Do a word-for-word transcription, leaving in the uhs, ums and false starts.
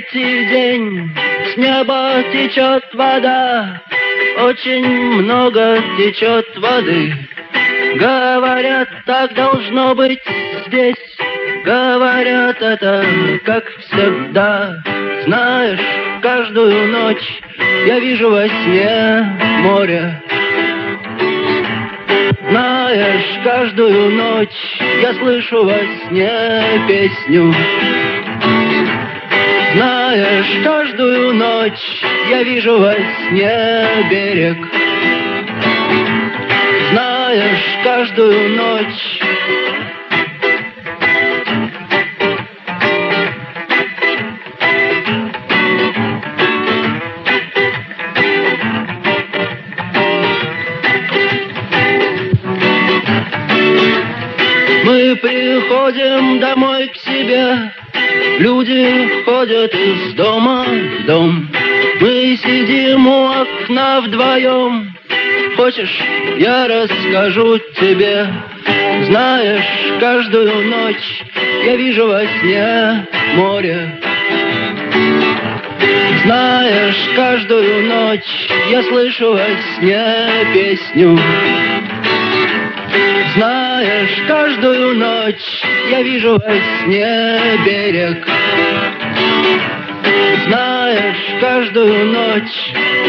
третий день с неба течет вода, очень много течет воды. Говорят, так должно быть здесь, говорят, это как всегда. Знаешь, каждую ночь я вижу во сне море. Знаешь, каждую ночь я слышу во сне песню. Знаешь, каждую ночь я вижу во сне берег. Знаешь, каждую ночь мы приходим домой к себе. Люди ходят из дома в дом. Мы сидим у окна вдвоем. Хочешь, я расскажу тебе? Знаешь, каждую ночь я вижу во сне море. Знаешь, каждую ночь я слышу во сне песню. Знаешь, каждую ночь я вижу во сне берег. Знаешь, каждую ночь